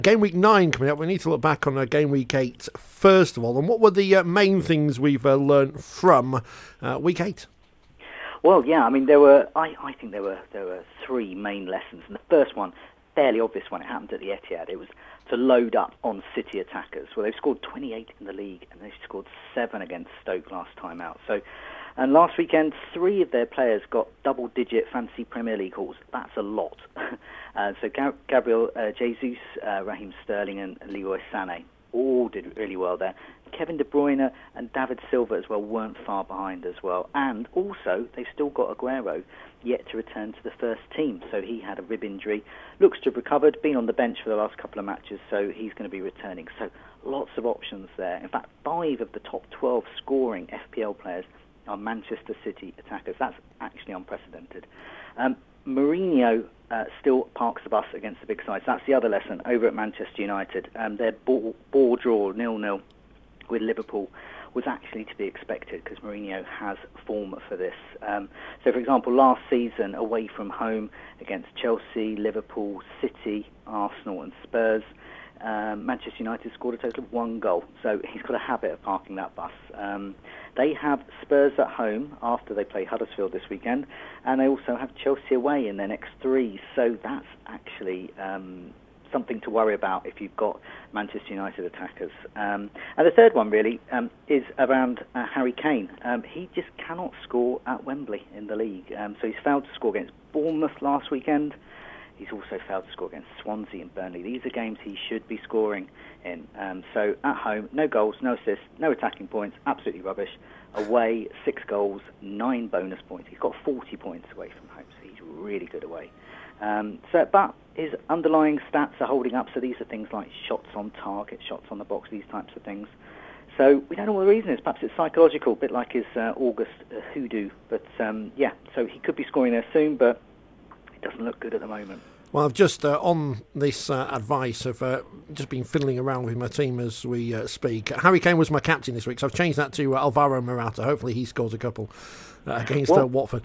Game week 9 coming up. We need to look back on game week 8 first of all. And what were the main things we've learnt from week 8? Well, yeah, I mean, I think there were three main lessons. And the first one, fairly obvious when it happened at the Etihad, it was to load up on City attackers. Well, they've scored 28 in the league, and they've scored 7 against Stoke last time out. And last weekend, 3 of their players got double-digit fantasy Premier League hauls. That's a lot. Gabriel Jesus, Raheem Sterling, and Leroy Sané all did really well there. Kevin De Bruyne and David Silva as well weren't far behind as well. And also, they've still got Aguero yet to return to the first team. So he had a rib injury, looks to have recovered, been on the bench for the last couple of matches, so he's going to be returning. So lots of options there. In fact, 5 of the top 12 scoring FPL players are Manchester City attackers. That's actually unprecedented. Mourinho still parks the bus against the big sides. That's the other lesson over at Manchester United. Their ball draw 0-0 with Liverpool was actually to be expected because Mourinho has form for this. So, for example, last season, away from home against Chelsea, Liverpool, City, Arsenal and Spurs, Manchester United scored a total of 1 goal. So he's got a habit of parking that bus. They have Spurs at home after they play Huddersfield this weekend, and they also have Chelsea away in their next 3. So that's actually something to worry about if you've got Manchester United attackers. And the third one really is around Harry Kane. He just cannot score at Wembley in the league. So he's failed to score against Bournemouth last weekend. He's also failed to score against Swansea and Burnley. These are games he should be scoring in. So at home, no goals, no assists, no attacking points, absolutely rubbish. Away, 6 goals, 9 bonus points. He's got 40 points away from home, so he's really good away. But his underlying stats are holding up, so these are things like shots on target, shots on the box, these types of things. So we don't know what the reason is. Perhaps it's psychological, a bit like his August hoodoo. But so he could be scoring there soon, but it doesn't look good at the moment. Well, I've just, on this advice, of just been fiddling around with my team as we speak. Harry Kane was my captain this week, so I've changed that to Alvaro Morata. Hopefully he scores a couple against Watford.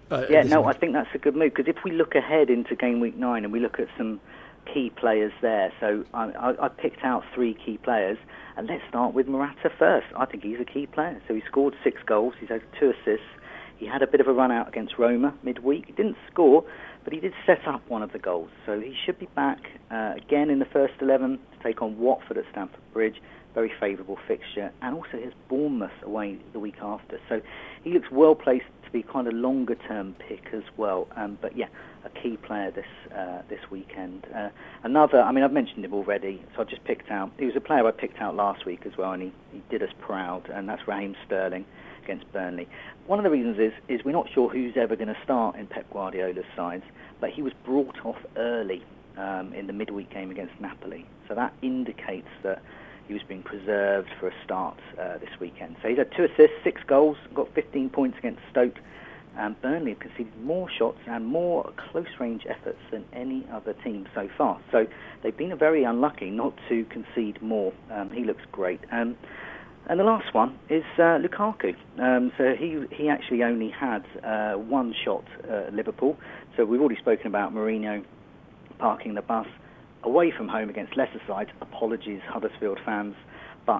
I think that's a good move, because if we look ahead into game week 9 and we look at some key players there, so I picked out 3 key players, and let's start with Morata first. I think he's a key player. So he scored 6 goals, he's had 2 assists. He had a bit of a run out against Roma midweek. He didn't score, but he did set up one of the goals. So he should be back again in the first 11 to take on Watford at Stamford Bridge. Very favourable fixture. And also his Bournemouth away the week after. So he looks well placed to be kind of longer-term pick as well. But yeah, a key player this weekend. Another, I mean, I've mentioned him already, so I've just picked out. He was a player I picked out last week as well, and he did us proud, and that's Raheem Sterling against Burnley. One of the reasons is we're not sure who's ever going to start in Pep Guardiola's sides, but he was brought off early in the midweek game against Napoli. So that indicates that he was being preserved for a start this weekend. So he's had 2 assists, 6 goals, got 15 points against Stoke. Burnley have conceded more shots and more close-range efforts than any other team so far. So they've been very unlucky not to concede more. He looks great. And the last one is Lukaku. So he actually only had 1 shot at Liverpool. So we've already spoken about Mourinho parking the bus away from home against lesser sides. Apologies, Huddersfield fans, but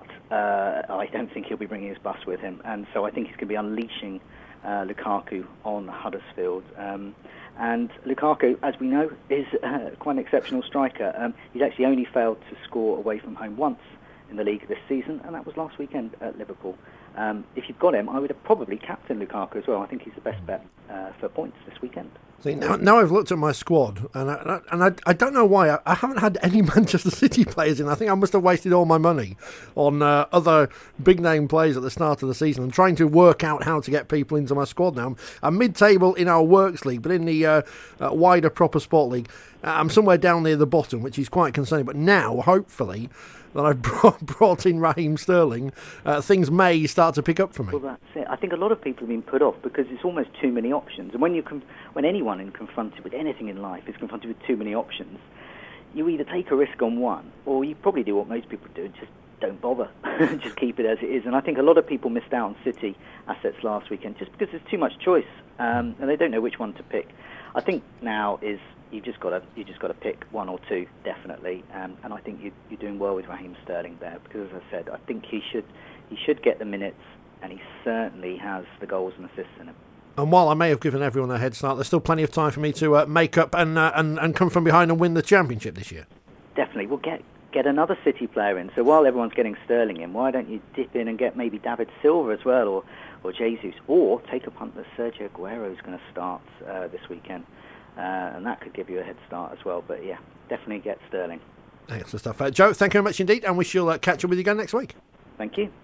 I don't think he'll be bringing his bus with him. And so I think he's going to be unleashing Lukaku on Huddersfield. And Lukaku, as we know, is quite an exceptional striker. He's actually only failed to score away from home once in the league this season, and that was last weekend at Liverpool. If you've got him, I would have probably captained Lukaku as well. I think he's the best bet for points this weekend. See, now I've looked at my squad, and I don't know why. I haven't had any Manchester City players in. I think I must have wasted all my money on other big-name players at the start of the season. I'm trying to work out how to get people into my squad now. I'm mid-table in our Works League, but in the wider Proper Sport League, I'm somewhere down near the bottom, which is quite concerning. But now, hopefully, that I've brought in Raheem Sterling, things may start to pick up for me. Well, that's it. I think a lot of people have been put off because it's almost too many options. And when anyone is confronted with anything in life is confronted with too many options, you either take a risk on one, or you probably do what most people do, just don't bother. Just keep it as it is. And I think a lot of people missed out on City assets last weekend just because there's too much choice, and they don't know which one to pick. I think now is you've just got to pick one or two definitely, and I think you're doing well with Raheem Sterling there, because as I said, I think he should get the minutes, and he certainly has the goals and assists in him. And while I may have given everyone a head start, there's still plenty of time for me to make up and come from behind and win the championship this year. Definitely, we'll get another City player in. So while everyone's getting Sterling in, why don't you dip in and get maybe David Silva as well, or Jesus, or take a punt that Sergio Aguero is going to start this weekend, and that could give you a head start as well. But yeah, definitely get Sterling. Excellent stuff. Joe, thank you very much indeed, and we shall catch up with you again next week. Thank you.